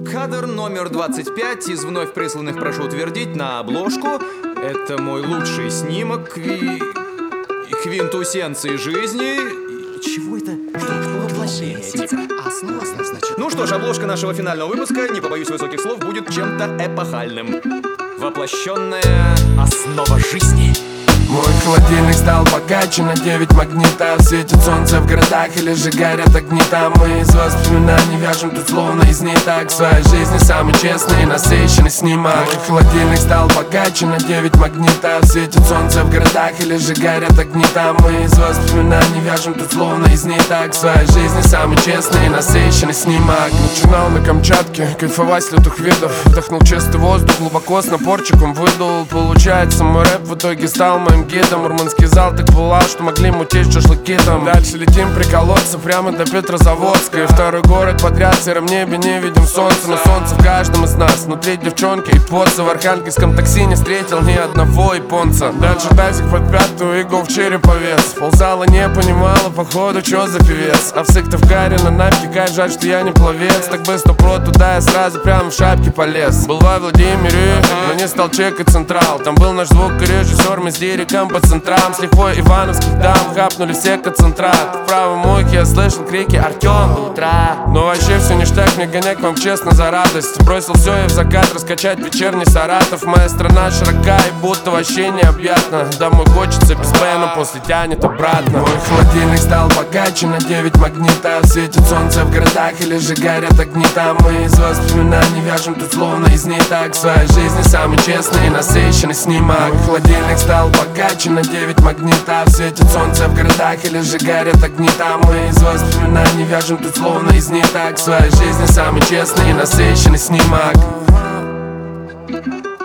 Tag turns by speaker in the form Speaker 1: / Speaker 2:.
Speaker 1: Кадр номер 25 из вновь присланных прошу утвердить на обложку. Это мой лучший снимок квинтэссенции жизни. Чего это? Воплощение, типа. Ну что ж, обложка нашего финального выпуска, не побоюсь высоких слов, будет чем-то эпохальным. Воплощенная основа жизни.
Speaker 2: Мой холодильник стал богаче на 9 магнитов. Светит солнце в городах или же горят огни там. Мы из воспоминаний вяжем тут словно из ниток. В своей жизни самый честный и насыщенный снимок. Мой холодильник стал богаче на 9 магнитов. Светит солнце в городах или же горят огни там. Мы из воспоминаний вяжем тут словно из ниток. В своей жизни самый честный и насыщенный снимок. Начинал на Камчатке кайфовать с лютых видов. Вдохнул чистый воздух, глубоко с напорчиком выдул. Получается, мой рэп в итоге стал моим гидом. Мурманский зал так пылал, что могли мутить шашлыки там. Дальше летим приколоться прямо до Петрозаводска. И второй город подряд в сером небе не видим солнца. Но солнце в каждом из нас, внутри девчонки и поца. В архангельском такси не встретил ни одного японца. Дальше тазик под пятую, игл в череповец. Ползала не понимала, походу, чё за певец. А в Сыктывкаре на Навке кайф, жаль, что я не пловец. Так быстро про туда я сразу прямо в шапке полез. Был во Владимире, но не стал чекать Централ. Там был наш звукорежиссер, мы с Дириком по центрам. С лихвой ивановских дам хапнули все концентрат. В правом ухе я слышал крики: Артём, до утра. Но вообще все ништяк, мне гоняк вам честно за радость. Бросил все и в закат раскачать вечерний Саратов. Моя страна широка и будто вообще необъятна. Домой хочется без Бена, после тянет обратно. Мой холодильник стал богаче на 9 магнитов. Светит солнце в городах или же горят огни там. Мы из воспоминаний вяжем тут словно из ниток. В своей жизни самый честный и насыщенный снимок. Мой холодильник стал богаче на 9 магнитов. Светит солнце в городах или же горят огни там. Мы из воспоминаний вяжем тут словно из ниток. В своей жизни самый честный и насыщенный снимок.